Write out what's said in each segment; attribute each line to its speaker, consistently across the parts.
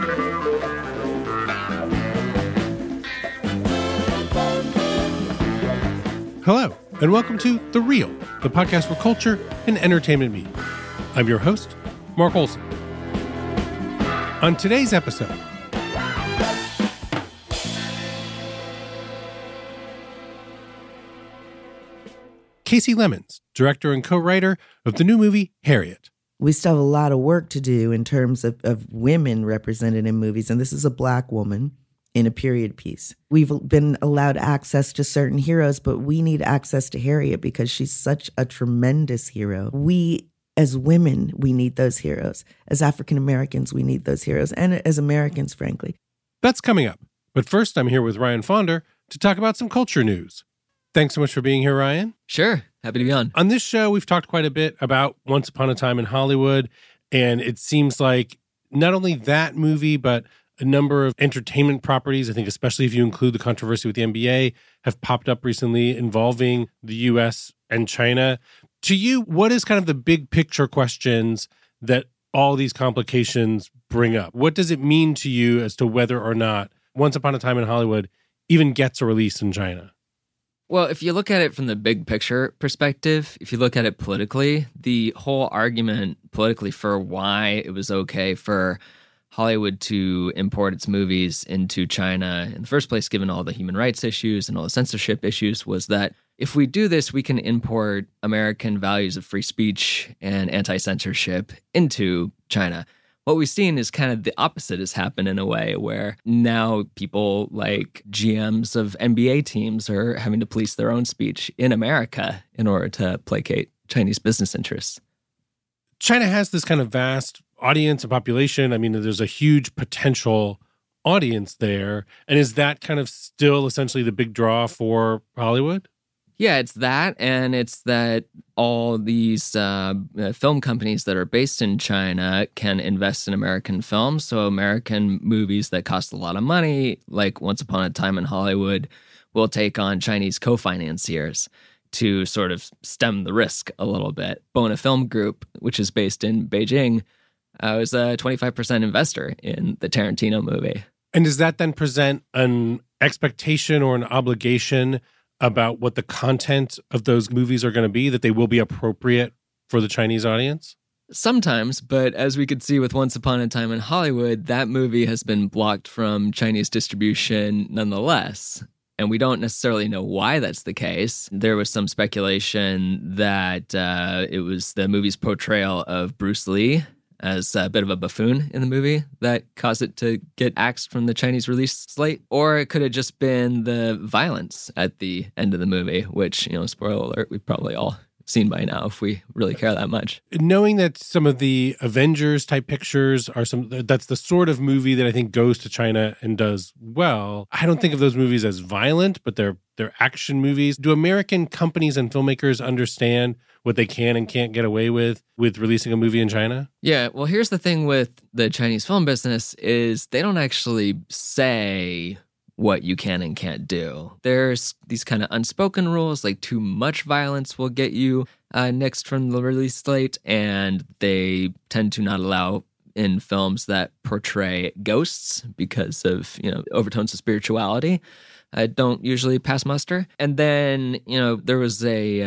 Speaker 1: Hello, and welcome to The Real, the podcast where culture and entertainment meet. I'm your host, Mark Olson. On today's episode, Kasi Lemmons, director and co-writer of the new movie Harriet.
Speaker 2: We still have a lot of work to do in terms of women represented in movies, and this is a Black woman in a period piece. We've been allowed access to certain heroes, but we need access to Harriet because she's such a tremendous hero. We, as women, we need those heroes. As African Americans, we need those heroes. And as Americans, frankly.
Speaker 1: That's coming up. But first, I'm here with Ryan Fonder to talk about some culture news. Thanks so much for being here, Ryan.
Speaker 3: Sure. Happy to be on.
Speaker 1: On this show, we've talked quite a bit about Once Upon a Time in Hollywood, and it seems like not only that movie, but a number of entertainment properties, I think especially if you include the controversy with the NBA, have popped up recently involving the U.S. and China. To you, what is kind of the big picture questions that all these complications bring up? What does it mean to you as to whether or not Once Upon a Time in Hollywood even gets a release in China?
Speaker 3: Well, if you look at it from the big picture perspective, if you look at it politically, the whole argument politically for why it was okay for Hollywood to import its movies into China in the first place, given all the human rights issues and all the censorship issues, was that if we do this, we can import American values of free speech and anti-censorship into China. What we've seen is kind of the opposite has happened in a way where now people like GMs of NBA teams are having to police their own speech in America in order to placate Chinese business interests.
Speaker 1: China has this kind of vast audience and population. I mean, there's a huge potential audience there. And is that kind of still essentially the big draw for Hollywood?
Speaker 3: Yeah, it's that. And it's that all these film companies that are based in China can invest in American films. So American movies that cost a lot of money, like Once Upon a Time in Hollywood, will take on Chinese co-financiers to sort of stem the risk a little bit. Bona Film Group, which is based in Beijing, was a 25% investor in the Tarantino movie.
Speaker 1: And does that then present an expectation or an obligation about what the content of those movies are going to be, that they will be appropriate for the Chinese audience?
Speaker 3: Sometimes, but as we could see with Once Upon a Time in Hollywood, that movie has been blocked from Chinese distribution nonetheless. And we don't necessarily know why that's the case. There was some speculation that it was the movie's portrayal of Bruce Lee as a bit of a buffoon in the movie that caused it to get axed from the Chinese release slate. Or it could have just been the violence at the end of the movie, which, spoiler alert, we've probably all seen by now if we really care that much.
Speaker 1: Knowing that some of the Avengers type pictures are that's the sort of movie that I think goes to China and does well. I don't think of those movies as violent, but they're action movies. Do American companies and filmmakers understand what they can and can't get away with releasing a movie in China?
Speaker 3: Yeah, well, here's the thing with the Chinese film business is they don't actually say what you can and can't do. There's these kind of unspoken rules, like too much violence will get you nixed from the release slate, and they tend to not allow in films that portray ghosts because of, overtones of spirituality. Don't usually pass muster. And then, there was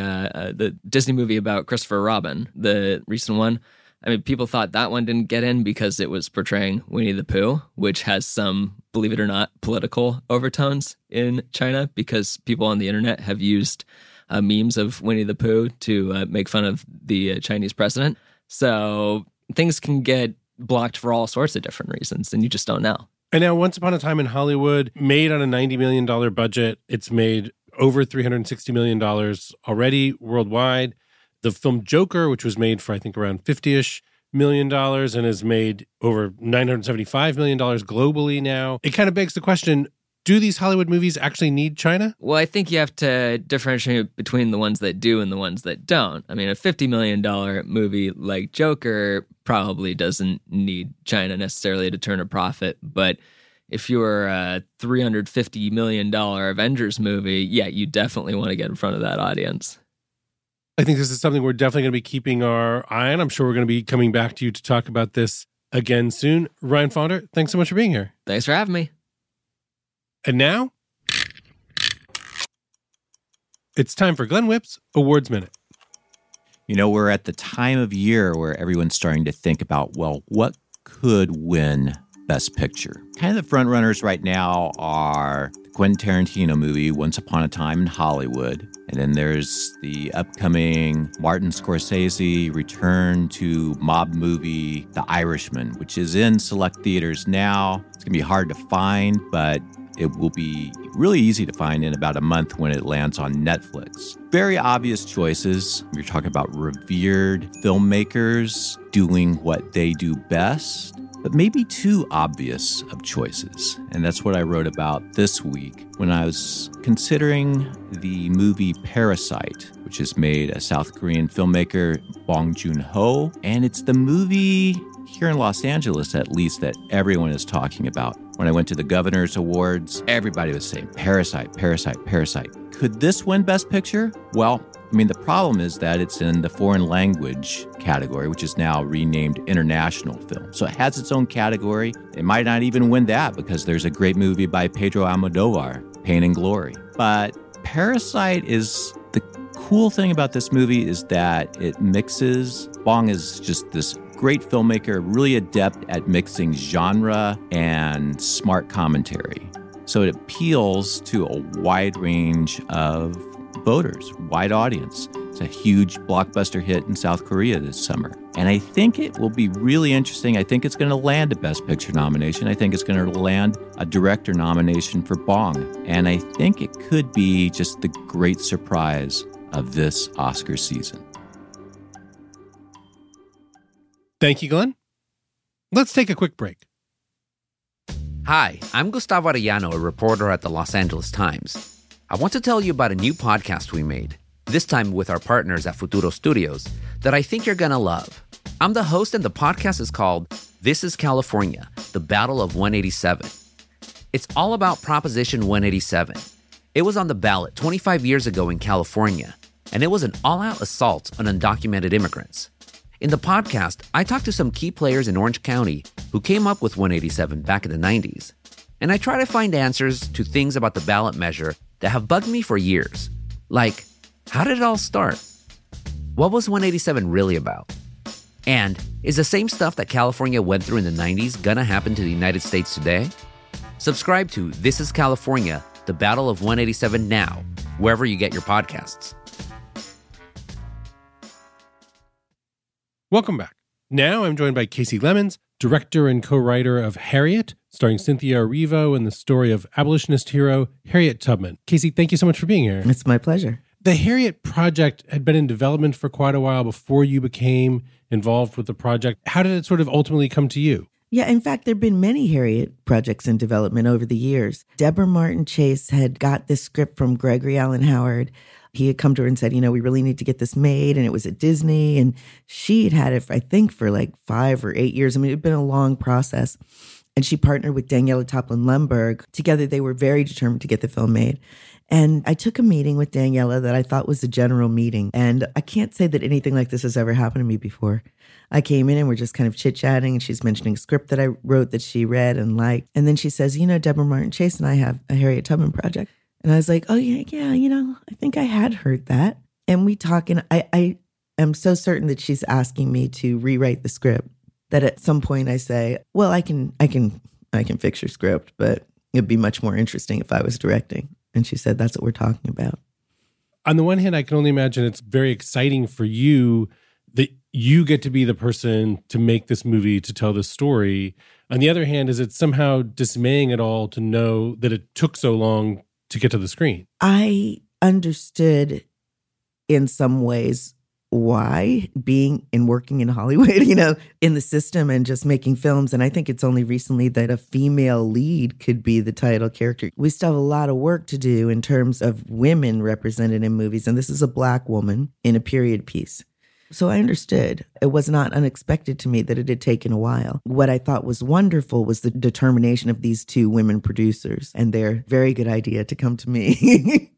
Speaker 3: the Disney movie about Christopher Robin, the recent one. I mean, people thought that one didn't get in because it was portraying Winnie the Pooh, which has some, believe it or not, political overtones in China because people on the internet have used memes of Winnie the Pooh to make fun of the Chinese president. So things can get blocked for all sorts of different reasons, and you just don't know.
Speaker 1: And now, Once Upon a Time in Hollywood, made on a $90 million budget, it's made over $360 million already worldwide. The film Joker, which was made for, I think, around $50-ish million and has made over $975 million globally now. It kind of begs the question, do these Hollywood movies actually need China?
Speaker 3: Well, I think you have to differentiate between the ones that do and the ones that don't. I mean, a $50 million movie like Joker probably doesn't need China necessarily to turn a profit. But if you're a $350 million Avengers movie, yeah, you definitely want to get in front of that audience.
Speaker 1: I think this is something we're definitely going to be keeping our eye on. I'm sure we're going to be coming back to you to talk about this again soon. Ryan Fonder, thanks so much for being here.
Speaker 3: Thanks for having me.
Speaker 1: And now, it's time for Glenn Whipp's Awards Minute.
Speaker 4: You know, we're at the time of year where everyone's starting to think about, well, what could win Best Picture? Kind of the front runners right now are the Quentin Tarantino movie, Once Upon a Time in Hollywood. And then there's the upcoming Martin Scorsese return to mob movie, The Irishman, which is in select theaters now. It's going to be hard to find, but it will be really easy to find in about a month when it lands on Netflix. Very obvious choices. You're talking about revered filmmakers doing what they do best, but maybe too obvious of choices. And that's what I wrote about this week when I was considering the movie Parasite, which is made a South Korean filmmaker, Bong Joon-ho. And it's the movie here in Los Angeles, at least, that everyone is talking about. When I went to the Governor's Awards, everybody was saying, Parasite, Parasite, Parasite. Could this win Best Picture? Well, I mean, the problem is that it's in the foreign language category, which is now renamed international film. So it has its own category. It might not even win that because there's a great movie by Pedro Almodovar, Pain and Glory. But Parasite is the cool thing about this movie is that it mixes. Bong is just this great filmmaker, really adept at mixing genre and smart commentary. So it appeals to a wide range of voters, wide audience. It's a huge blockbuster hit in South Korea this summer. And I think it will be really interesting. I think it's going to land a Best Picture nomination. I think it's going to land a director nomination for Bong. And I think it could be just the great surprise of this Oscar season.
Speaker 1: Thank you, Glenn. Let's take a quick break.
Speaker 5: Hi, I'm Gustavo Arellano, a reporter at the Los Angeles Times. I want to tell you about a new podcast we made, this time with our partners at Futuro Studios, that I think you're going to love. I'm the host, and the podcast is called This is California, the Battle of 187. It's all about Proposition 187. It was on the ballot 25 years ago in California, and it was an all-out assault on undocumented immigrants. In the podcast, I talked to some key players in Orange County who came up with 187 back in the 90s. And I try to find answers to things about the ballot measure that have bugged me for years. Like, how did it all start? What was 187 really about? And is the same stuff that California went through in the 90s gonna happen to the United States today? Subscribe to This is California, the Battle of 187 now, wherever you get your podcasts.
Speaker 1: Welcome back. Now I'm joined by Kasi Lemmons, director and co-writer of Harriet, starring Cynthia Erivo and the story of abolitionist hero Harriet Tubman. Kasi, thank you so much for being here.
Speaker 2: It's my pleasure.
Speaker 1: The Harriet project had been in development for quite a while before you became involved with the project. How did it sort of ultimately come to you?
Speaker 2: Yeah, in fact, there have been many Harriet projects in development over the years. Deborah Martin Chase had got this script from Gregory Allen Howard. He had come to her and said, we really need to get this made. And it was at Disney. And she had had it, I think, for like 5 or 8 years. I mean, it had been a long process. And she partnered with Daniela Toplin-Lumberg. Together, they were very determined to get the film made. And I took a meeting with Daniela that I thought was a general meeting. And I can't say that anything like this has ever happened to me before. I came in and we're just kind of chit-chatting, and she's mentioning a script that I wrote that she read and liked. And then she says, Deborah Martin Chase and I have a Harriet Tubman project. And I was like, oh, yeah, I think I had heard that. And we talk, and I am so certain that she's asking me to rewrite the script that at some point I say, well, I can fix your script, but it'd be much more interesting if I was directing. And she said, that's what we're talking about.
Speaker 1: On the one hand, I can only imagine it's very exciting for you that you get to be the person to make this movie, to tell this story. On the other hand, is it somehow dismaying at all to know that it took so long to get to the screen?
Speaker 2: I understood in some ways why, being and working in Hollywood, in the system and just making films. And I think it's only recently that a female lead could be the title character. We still have a lot of work to do in terms of women represented in movies. And this is a Black woman in a period piece. So I understood. It was not unexpected to me that it had taken a while. What I thought was wonderful was the determination of these two women producers and their very good idea to come to me.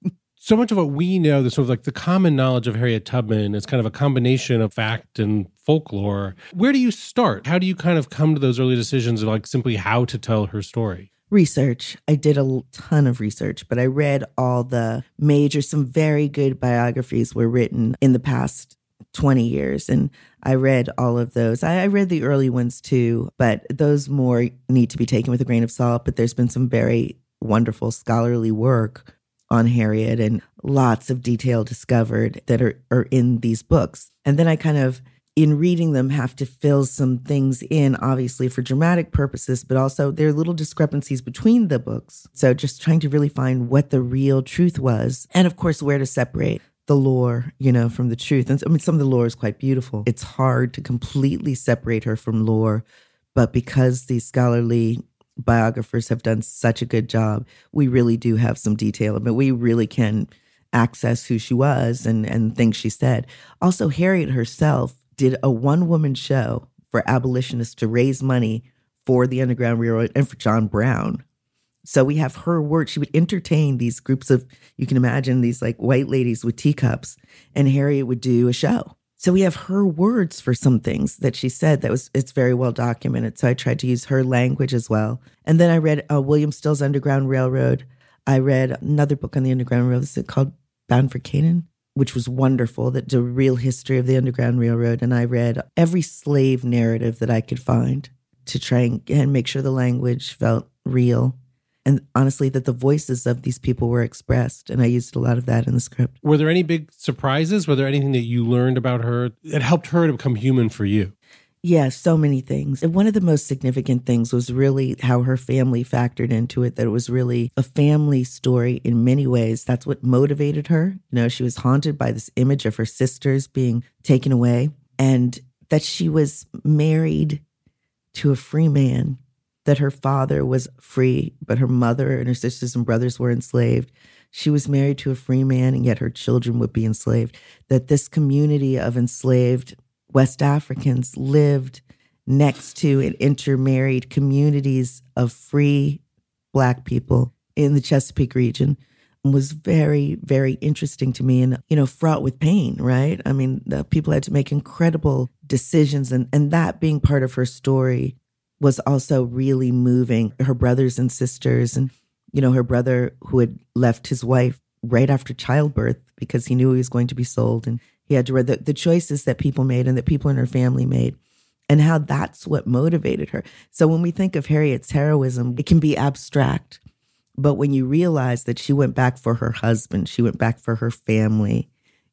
Speaker 1: So much of what we know, the sort of like the common knowledge of Harriet Tubman is kind of a combination of fact and folklore. Where do you start? How do you kind of come to those early decisions of like simply how to tell her story?
Speaker 2: Research. I did a ton of research, but I read all the some very good biographies were written in the past 20 years. And I read all of those. I read the early ones too, but those more need to be taken with a grain of salt. But there's been some very wonderful scholarly work on Harriet and lots of detail discovered that are in these books. And then I kind of, in reading them, have to fill some things in, obviously for dramatic purposes, but also there are little discrepancies between the books. So just trying to really find what the real truth was. And of course, where to separate the lore, from the truth. And I mean, some of the lore is quite beautiful. It's hard to completely separate her from lore, but because these scholarly biographers have done such a good job, we really do have some detail. But we really can access who she was and things she said. Also, Harriet herself did a one-woman show for abolitionists to raise money for the Underground Railroad and for John Brown. So we have her work. She would entertain these groups of, you can imagine these like white ladies with teacups, and Harriet would do a show. So we have her words for some things that she said it's very well documented. So I tried to use her language as well. And then I read William Still's Underground Railroad. I read another book on the Underground Railroad. This is called Bound for Canaan, which was wonderful, the real history of the Underground Railroad. And I read every slave narrative that I could find to try and make sure the language felt real. And honestly, that the voices of these people were expressed. And I used a lot of that in the script.
Speaker 1: Were there any big surprises? Were there anything that you learned about her that helped her to become human for you?
Speaker 2: Yeah, so many things. And one of the most significant things was really how her family factored into it, that it was really a family story in many ways. That's what motivated her. She was haunted by this image of her sisters being taken away, and that she was married to a free man, that her father was free, but her mother and her sisters and brothers were enslaved. She was married to a free man, and yet her children would be enslaved. That this community of enslaved West Africans lived next to and intermarried communities of free Black people in the Chesapeake region was very, very interesting to me and, fraught with pain, right? I mean, the people had to make incredible decisions, and that being part of her story was also really moving. Her brothers and sisters and, her brother who had left his wife right after childbirth because he knew he was going to be sold, and he had to read the choices that people made and that people in her family made, and how that's what motivated her. So when we think of Harriet's heroism, it can be abstract. But when you realize that she went back for her husband, she went back for her family,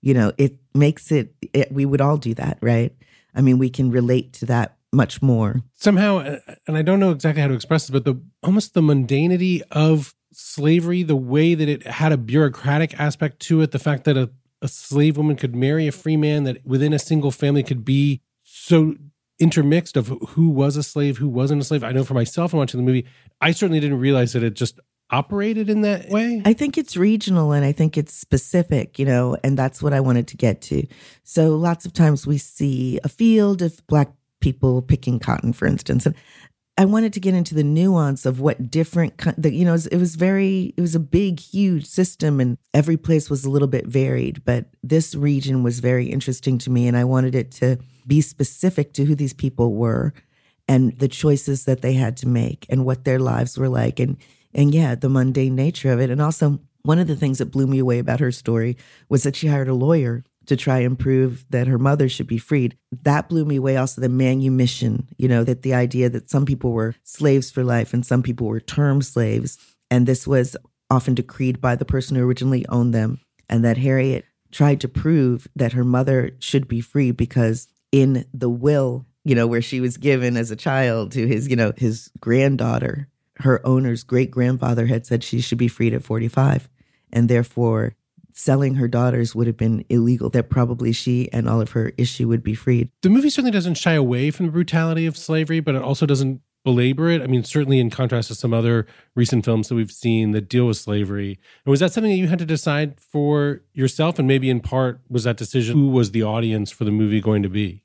Speaker 2: it makes we would all do that, right? I mean, we can relate to that much more. Somehow,
Speaker 1: and I don't know exactly how to express this, but almost the mundanity of slavery, the way that it had a bureaucratic aspect to it, the fact that a slave woman could marry a free man, that within a single family could be so intermixed of who was a slave, who wasn't a slave. I know for myself in watching the movie, I certainly didn't realize that it just operated in that way.
Speaker 2: I think it's regional and I think it's specific, and that's what I wanted to get to. So lots of times we see a field of Black people picking cotton, for instance, and I wanted to get into the nuance of what different, it was a big, huge system, and every place was a little bit varied. But this region was very interesting to me, and I wanted it to be specific to who these people were and the choices that they had to make and what their lives were like, and yeah, the mundane nature of it. And also, one of the things that blew me away about her story was that she hired a lawyer to try and prove that her mother should be freed. That blew me away. Also, the manumission, that the idea that some people were slaves for life and some people were term slaves. And this was often decreed by the person who originally owned them. And that Harriet tried to prove that her mother should be free because in the will, where she was given as a child to his granddaughter, her owner's great-grandfather had said she should be freed at 45. And therefore, selling her daughters would have been illegal, that probably she and all of her issue would be freed.
Speaker 1: The movie certainly doesn't shy away from the brutality of slavery, but it also doesn't belabor it. I mean, certainly in contrast to some other recent films that we've seen that deal with slavery. And was that something that you had to decide for yourself? And maybe in part, was that decision, who was the audience for the movie going to be?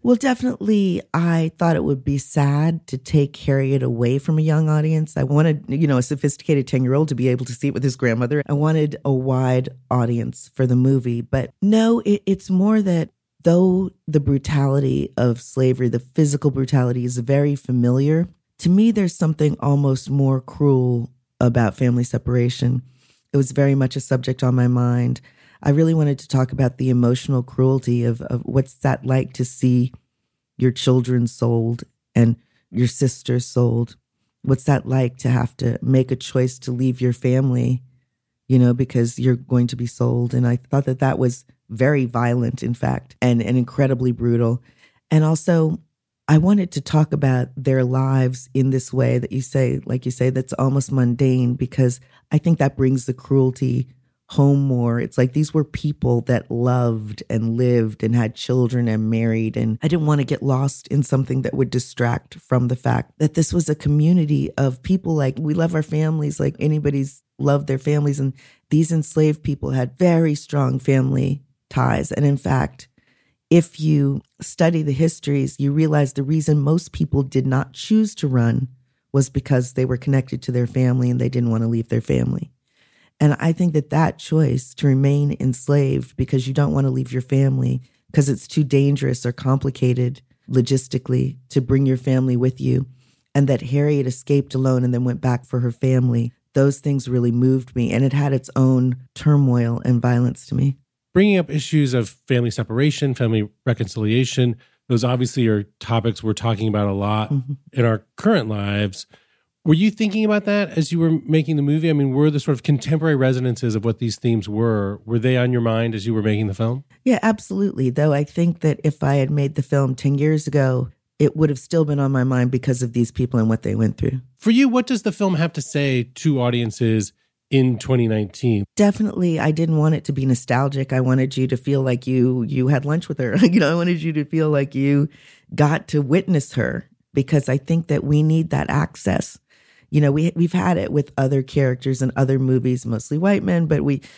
Speaker 2: Well, definitely, I thought it would be sad to take Harriet away from a young audience. I wanted, a sophisticated 10-year-old to be able to see it with his grandmother. I wanted a wide audience for the movie. But no, it's more that though the brutality of slavery, the physical brutality is very familiar, to me, there's something almost more cruel about family separation. It was very much a subject on my mind. I really wanted to talk about the emotional cruelty of what's that like to see your children sold and your sister sold. What's that like to have to make a choice to leave your family, because you're going to be sold. And I thought that was very violent, in fact, and incredibly brutal. And also, I wanted to talk about their lives in this way that you say, that's almost mundane, because I think that brings the cruelty home more. It's like these were people that loved and lived and had children and married. And I didn't want to get lost in something that would distract from the fact that this was a community of people. Like, we love our families like anybody's loved their families. And these enslaved people had very strong family ties. And in fact, if you study the histories, you realize the reason most people did not choose to run was because they were connected to their family and they didn't want to leave their family. And I think that choice to remain enslaved because you don't want to leave your family because it's too dangerous or complicated logistically to bring your family with you, and that Harriet escaped alone and then went back for her family, those things really moved me. And it had its own turmoil and violence to me.
Speaker 1: Bringing up issues of family separation, family reconciliation, those obviously are topics we're talking about a lot in our current lives. Were you thinking about that as you were making the movie? I mean, were the sort of contemporary resonances of what these themes were they on your mind as you were making the film?
Speaker 2: Yeah, absolutely. Though I think that if I had made the film 10 years ago, it would have still been on my mind because of these people and what they went through.
Speaker 1: For you, what does the film have to say to audiences in 2019?
Speaker 2: Definitely, I didn't want it to be nostalgic. I wanted you to feel like you had lunch with her. I wanted you to feel like you got to witness her, because I think that we need that access. We've had it with other characters in other movies, mostly white men, but we've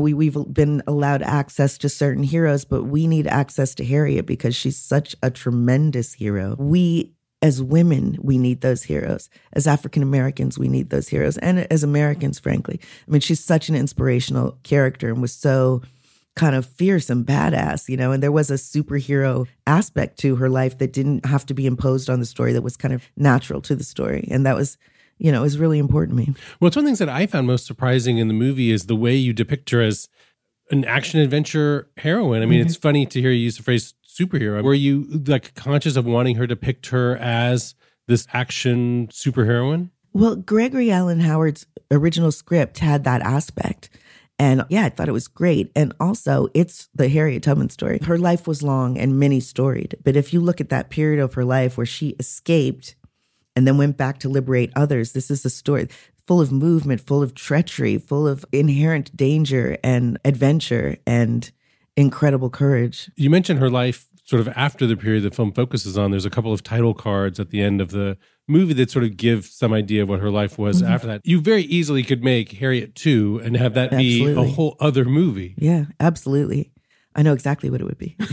Speaker 2: been allowed access to certain heroes, but we need access to Harriet because she's such a tremendous hero. We, as women, we need those heroes. As African Americans, we need those heroes. And as Americans, frankly. I mean, she's such an inspirational character and was so kind of fierce and badass, and there was a superhero aspect to her life that didn't have to be imposed on the story, that was kind of natural to the story. And that was, it was really important to me.
Speaker 1: Well, it's one of the things that I found most surprising in the movie is the way you depict her as an action-adventure heroine. I mean, it's funny to hear you use the phrase superhero. Were you conscious of wanting her to depict her as this action superheroine?
Speaker 2: Well, Gregory Allen Howard's original script had that aspect. And yeah, I thought it was great. And also, it's the Harriet Tubman story. Her life was long and many-storied. But if you look at that period of her life where she escaped and then went back to liberate others, this is a story full of movement, full of treachery, full of inherent danger and adventure and incredible courage.
Speaker 1: You mentioned her life sort of after the period the film focuses on. There's a couple of title cards at the end of the movie that sort of give some idea of what her life was after that. You very easily could make Harriet 2 and have that be a whole other movie.
Speaker 2: Yeah, absolutely. I know exactly what it would be.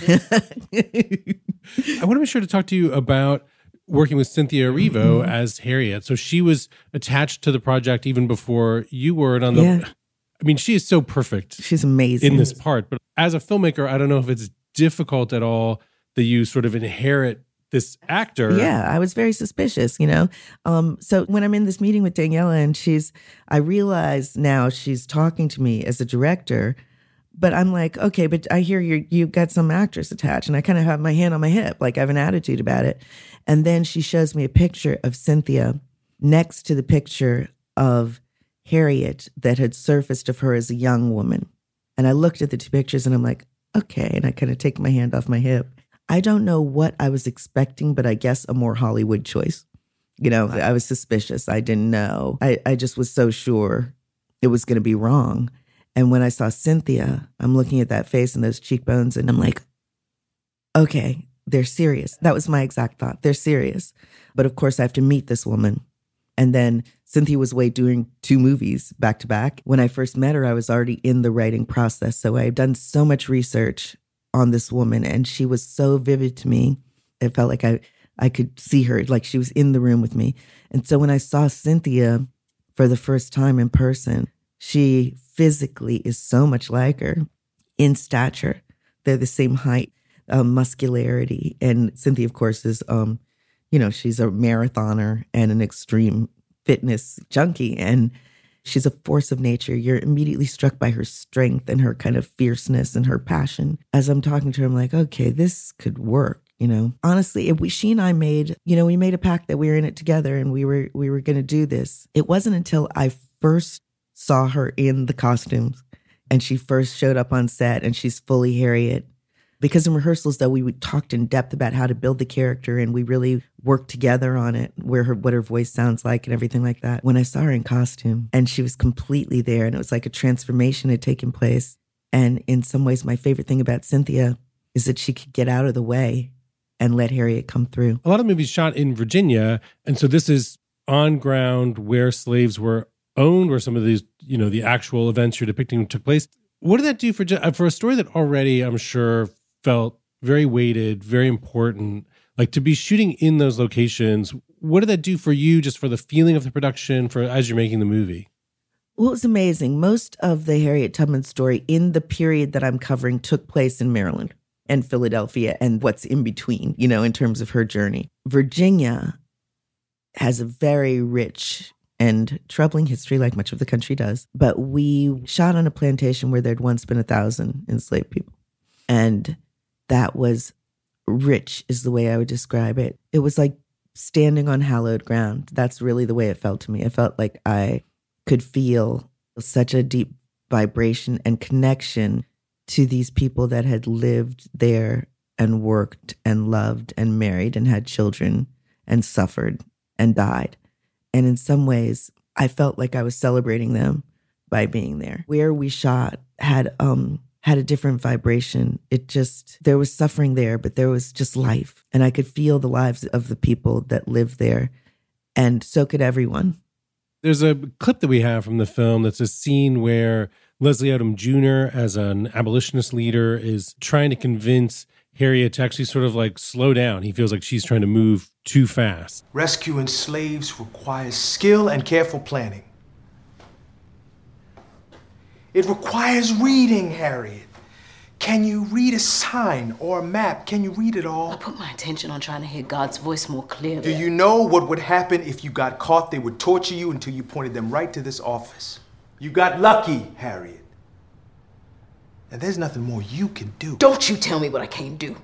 Speaker 1: I want to be sure to talk to you about working with Cynthia Erivo as Harriet. So she was attached to the project even before you were. And I mean, she is so perfect.
Speaker 2: She's amazing
Speaker 1: in this part. But as a filmmaker, I don't know if it's difficult at all that you sort of inherit this actor.
Speaker 2: Yeah, I was very suspicious, So when I'm in this meeting with Daniela and I realize now she's talking to me as a director, but I'm like, okay, but I hear you've got some actress attached, and I kind of have my hand on my hip, like I have an attitude about it. And then she shows me a picture of Cynthia next to the picture of Harriet that had surfaced of her as a young woman. And I looked at the two pictures and I'm like, okay. And I kind of take my hand off my hip. I don't know what I was expecting, but I guess a more Hollywood choice. I was suspicious. I didn't know. I just was so sure it was going to be wrong. And when I saw Cynthia, I'm looking at that face and those cheekbones and I'm like, okay, they're serious. That was my exact thought. They're serious. But of course I have to meet this woman. And then Cynthia was away doing 2 movies back to back. When I first met her, I was already in the writing process. So I had done so much research on this woman and she was so vivid to me It felt like I could see her, like she was in the room with me. And so when I saw Cynthia for the first time in person, she physically is so much like her in stature. They're the same height, muscularity. And Cynthia, of course, is, she's a marathoner and an extreme fitness junkie. And she's a force of nature. You're immediately struck by her strength and her kind of fierceness and her passion. As I'm talking to her, I'm like, okay, this could work. Honestly, she and I made a pact that we were in it together and we were going to do this. It wasn't until I first saw her in the costumes and she first showed up on set and she's fully Harriet. Because in rehearsals, though, we talked in depth about how to build the character and we really worked together on it, what her voice sounds like and everything like that. When I saw her in costume and she was completely there and it was like a transformation had taken place. And in some ways, my favorite thing about Cynthia is that she could get out of the way and let Harriet come through.
Speaker 1: A lot of movies shot in Virginia, and so this is on ground where slaves were owned, where some of these, the actual events you're depicting took place. What did that do for a story that already, I'm sure, felt very weighted, very important, like to be shooting in those locations? What did that do for you, just for the feeling of the production, as you're making the movie?
Speaker 2: Well, it was amazing. Most of the Harriet Tubman story in the period that I'm covering took place in Maryland and Philadelphia and what's in between, in terms of her journey. Virginia has a very rich and troubling history, like much of the country does. But we shot on a plantation where there'd once been 1,000 enslaved people. And that was rich, is the way I would describe it. It was like standing on hallowed ground. That's really the way it felt to me. It felt like I could feel such a deep vibration and connection to these people that had lived there and worked and loved and married and had children and suffered and died. And in some ways, I felt like I was celebrating them by being there. Where we shot had a different vibration. There was suffering there, but there was just life. And I could feel the lives of the people that lived there. And so could everyone.
Speaker 1: There's a clip that we have from the film that's a scene where Leslie Odom Jr., as an abolitionist leader, is trying to convince Harriet to actually sort of like slow down. He feels like she's trying to move too fast.
Speaker 6: Rescuing slaves requires skill and careful planning. It requires reading, Harriet. Can you read a sign or a map? Can you read it all?
Speaker 7: I put my attention on trying to hear God's voice more clearly.
Speaker 6: Do you know what would happen if you got caught? They would torture you until you pointed them right to this office. You got lucky, Harriet. And there's nothing more you can do.
Speaker 7: Don't you tell me what I can't do.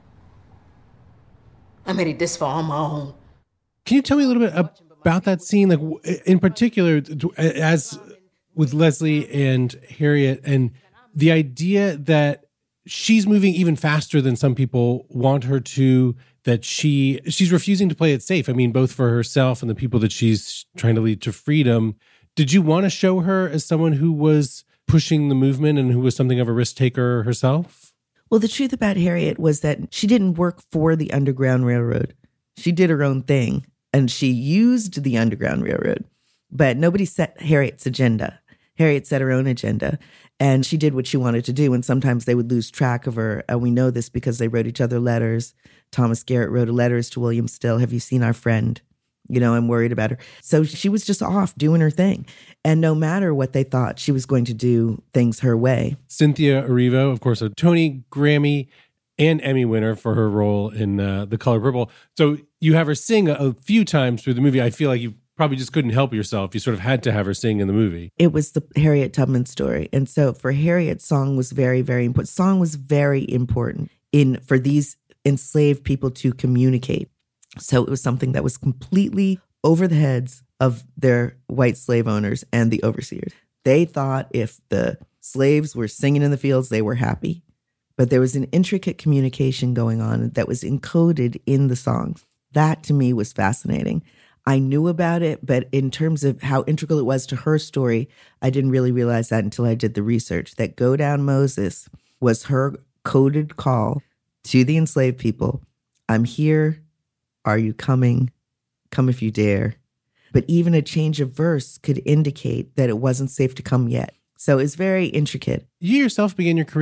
Speaker 7: I made it this far on my own.
Speaker 1: Can you tell me a little bit about that scene? Like, in particular, as with Leslie and Harriet, and the idea that she's moving even faster than some people want her to, that she's refusing to play it safe. I mean, both for herself and the people that she's trying to lead to freedom. Did you want to show her as someone who was pushing the movement and who was something of a risk taker herself?
Speaker 2: Well, the truth about Harriet was that she didn't work for the Underground Railroad. She did her own thing, and she used the Underground Railroad. But nobody set Harriet's agenda. Harriet set her own agenda, and she did what she wanted to do, and sometimes they would lose track of her. And we know this because they wrote each other letters. Thomas Garrett wrote letters to William Still, "Have you seen our friend? I'm worried about her." So she was just off doing her thing. And no matter what they thought, she was going to do things her way.
Speaker 1: Cynthia Erivo, of course, a Tony, Grammy, and Emmy winner for her role in The Color Purple. So you have her sing a few times through the movie. I feel like you probably just couldn't help yourself. You sort of had to have her sing in the movie.
Speaker 2: It was the Harriet Tubman story. And so for Harriet, song was very, very important. Song was very important for these enslaved people to communicate. So it was something that was completely over the heads of their white slave owners and the overseers. They thought if the slaves were singing in the fields, they were happy. But there was an intricate communication going on that was encoded in the songs. That to me was fascinating. I knew about it, but in terms of how integral it was to her story, I didn't really realize that until I did the research. That Go Down Moses was her coded call to the enslaved people. I'm here. Are you coming? Come if you dare. But even a change of verse could indicate that it wasn't safe to come yet. So it's very intricate.
Speaker 1: You yourself began your career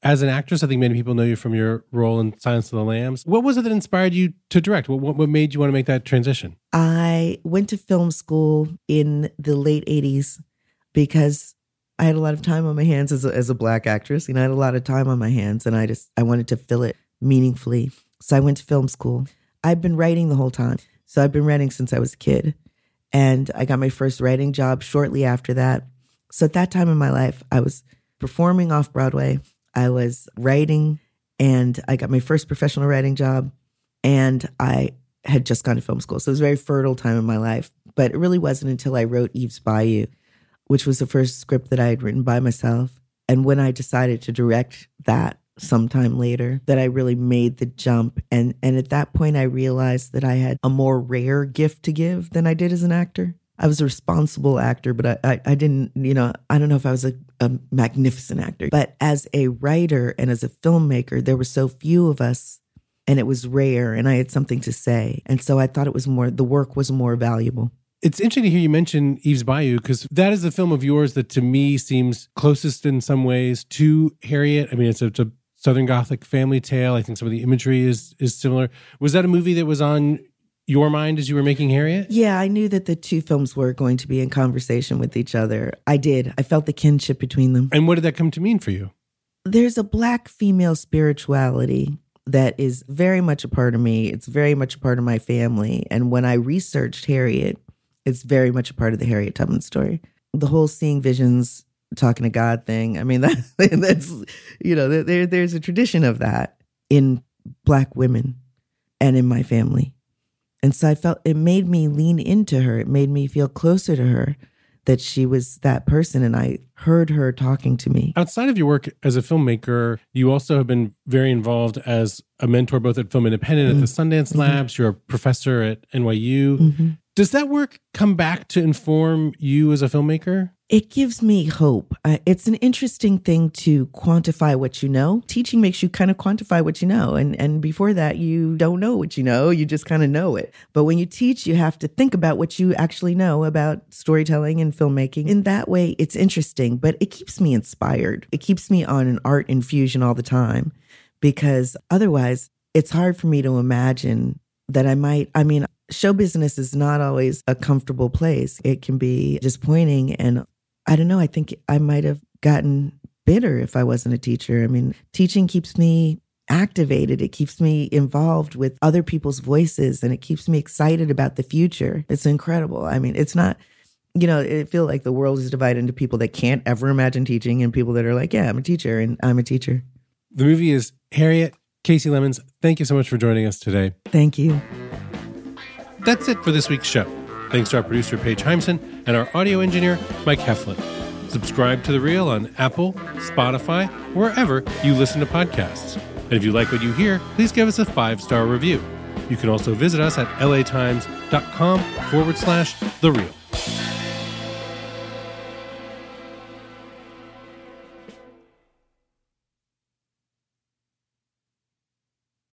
Speaker 1: as an actress. I think many people know you from your role in Silence of the Lambs. What was it that inspired you to direct? What made you want to make that transition?
Speaker 2: I went to film school in the late 80s because I had a lot of time on my hands as a Black actress. I had a lot of time on my hands, and I wanted to fill it meaningfully. So I went to film school. I've been writing the whole time. So I've been writing since I was a kid. And I got my first writing job shortly after that. So at that time in my life, I was performing off Broadway. I was writing, and I got my first professional writing job, and I had just gone to film school. So it was a very fertile time in my life. But it really wasn't until I wrote Eve's Bayou, which was the first script that I had written by myself. And when I decided to direct that sometime later, that I really made the jump. And at that point, I realized that I had a more rare gift to give than I did as an actor. I was a responsible actor, but I didn't, I don't know if I was a magnificent actor. But as a writer and as a filmmaker, there were so few of us, and it was rare, and I had something to say. And so I thought the work was more valuable.
Speaker 1: It's interesting to hear you mention Eve's Bayou, because that is a film of yours that to me seems closest in some ways to Harriet. I mean, it's a Southern Gothic family tale. I think some of the imagery is similar. Was that a movie that was on your mind as you were making Harriet?
Speaker 2: Yeah, I knew that the two films were going to be in conversation with each other. I did. I felt the kinship between them.
Speaker 1: And what did that come to mean for you?
Speaker 2: There's a Black female spirituality that is very much a part of me. It's very much a part of my family. And when I researched Harriet, it's very much a part of the Harriet Tubman story. The whole seeing visions, talking to God thing. I mean, that's, there's a tradition of that in Black women and in my family. And so I felt it made me lean into her. It made me feel closer to her, that she was that person. And I heard her talking to me.
Speaker 1: Outside of your work as a filmmaker, you also have been very involved as a mentor, both at Film Independent, at the Sundance Labs. You're a professor at NYU. Does that work come back to inform you as a filmmaker?
Speaker 2: It gives me hope. It's an interesting thing to quantify what you know. Teaching makes you kind of quantify what you know. And before that, you don't know what you know. You just kind of know it. But when you teach, you have to think about what you actually know about storytelling and filmmaking. In that way, it's interesting, but it keeps me inspired. It keeps me on an art infusion all the time, because otherwise it's hard for me to imagine that show business is not always a comfortable place. It can be disappointing. And I don't know, I think I might have gotten bitter if I wasn't a teacher. I mean, teaching keeps me activated. It keeps me involved with other people's voices, and it keeps me excited about the future. It's incredible. I mean, it's not, I feel like the world is divided into people that can't ever imagine teaching and people that are like, yeah, I'm a teacher and I'm a teacher.
Speaker 1: The movie is Harriet. Kasi Lemmons, thank you so much for joining us today.
Speaker 2: Thank you.
Speaker 1: That's it for this week's show. Thanks to our producer, Paige Heimson, and our audio engineer, Mike Heflin. Subscribe to The Reel on Apple, Spotify, wherever you listen to podcasts. And if you like what you hear, please give us a 5-star review. You can also visit us at latimes.com/The Reel.